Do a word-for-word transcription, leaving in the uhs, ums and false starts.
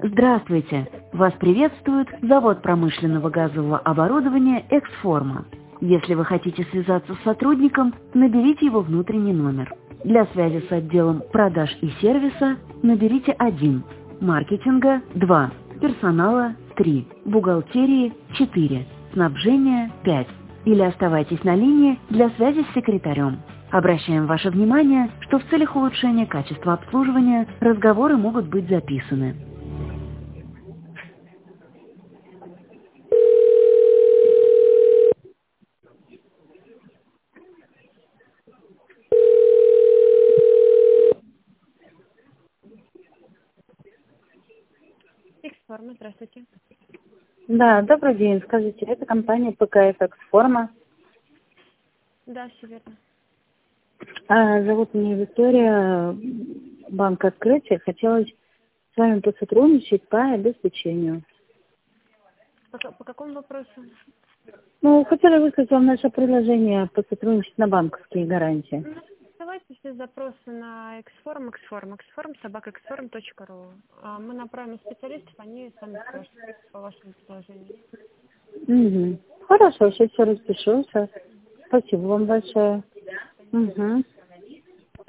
Здравствуйте! Вас приветствует завод промышленного газового оборудования «Эксформа». Если вы хотите связаться с сотрудником, наберите его внутренний номер. Для связи с отделом продаж и сервиса наберите один, маркетинга два, персонала три, бухгалтерии четыре, снабжения пять. Или оставайтесь на линии для связи с секретарем. Обращаем ваше внимание, что в целях улучшения качества обслуживания разговоры могут быть записаны. Эксформа, здравствуйте. Да, добрый день. Скажите, это компания ПКФ «Эксформа». Да, все верно. А, зовут меня Виктория, банк «Открытие». Хотелось с вами посотрудничать по обеспечению. По, ка- по какому вопросу? Ну, хотели высказать вам наше предложение посотрудничать на банковские гарантии. Ну, давайте все запросы на Эксформ, Эксформ, Эксформ, собака эксформ точка ру. А мы направим специалистов, они сами скажут по вашему предложению. Угу. Хорошо, сейчас все распишу. Сейчас. Спасибо вам большое. Угу.